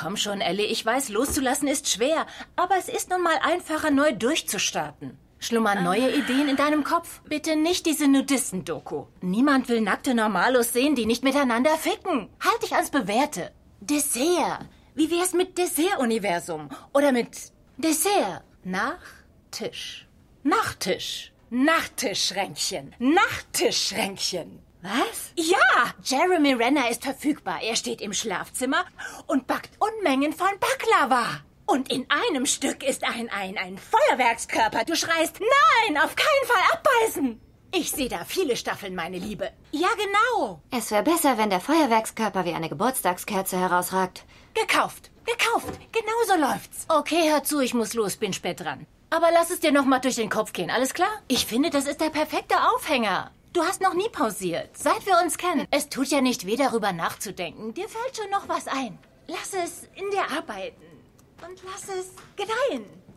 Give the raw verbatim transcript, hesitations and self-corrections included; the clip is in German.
komm schon, Ellie. Ich weiß, loszulassen ist schwer. Aber es ist nun mal einfacher, neu durchzustarten. Schlummern neue Ideen in deinem Kopf? Bitte nicht diese Nudisten-Doku. Niemand will nackte Normalos sehen, die nicht miteinander ficken. Halt dich ans Bewährte. Dessert. Wie wär's mit Dessert-Universum? Oder mit Dessert. Nachtisch. Nachtisch. Nachtischschränkchen. Nachtischschränkchen. Was? Ja, Jeremy Renner ist verfügbar. Er steht im Schlafzimmer und backt Unmengen von Baklava. Und in einem Stück ist ein, ein, ein Feuerwerkskörper. Du schreist, nein, auf keinen Fall abbeißen. Ich sehe da viele Staffeln, meine Liebe. Ja, genau. Es wäre besser, wenn der Feuerwerkskörper wie eine Geburtstagskerze herausragt. Gekauft, gekauft. Genau so läuft's. Okay, hör zu, ich muss los, bin spät dran. Aber lass es dir noch mal durch den Kopf gehen, alles klar? Ich finde, das ist der perfekte Aufhänger. Du hast noch nie pausiert, seit wir uns kennen. Es tut ja nicht weh, darüber nachzudenken. Dir fällt schon noch was ein. Lass es in dir arbeiten und lass es gedeihen.